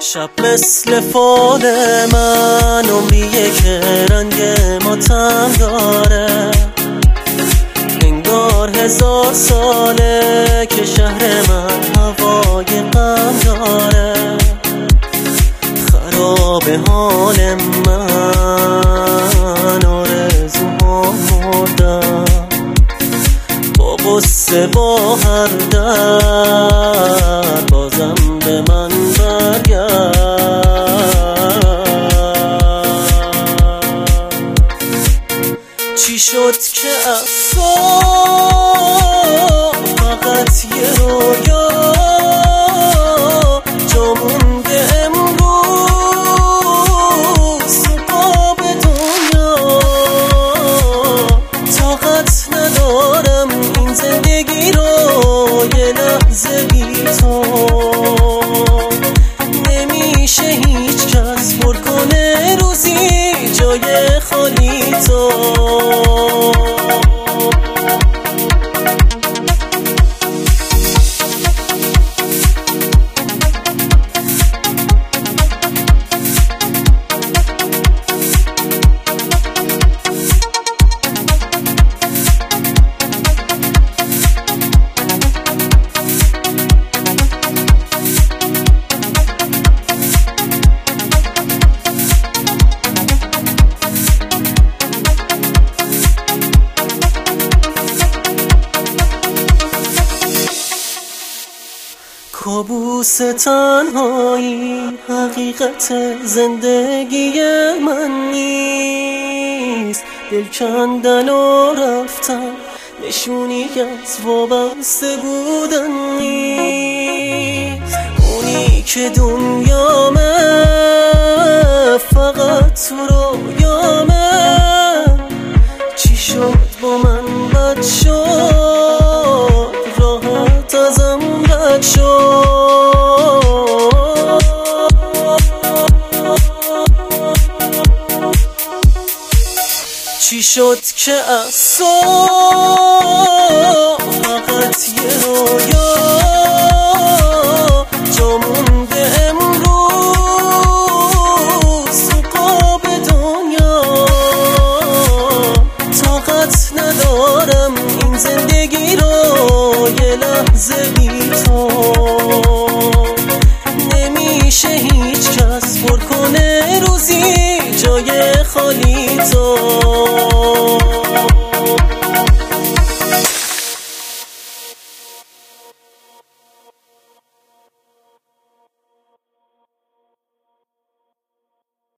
شب مثل فال من عمریه که رنگ ماتم داره، انگار 1000 ساله که شهر من هوای غم داره. خراب حال من، آرزوها مردم، با غصه با هر درد بازم به من برگرد. چی شد که اصلا فقط یه رویا جا مونده امروز تو قاب دنیا. طاقت ندارم این زندگی رو یه لحظه بی تو. نمیشه هیچ کس پر کنه روزی جای خالی تو. کابوس تنهایی حقیقت زندگی من نیست. دل کندن و رفتن نشونی از وابسته بودن نیست. اونی که دنیامه فقط تو رویامه. چی شد با من بد شد، راحت ازم رد شد. چی شد که اصلا فقط یه رویا جا مونده امروز تو قاب دنیا. طاقت ندارم این زندگی رو یه لحظه بی تو. نمیشه هیچ کس پر کنه روزی جای خالی تو.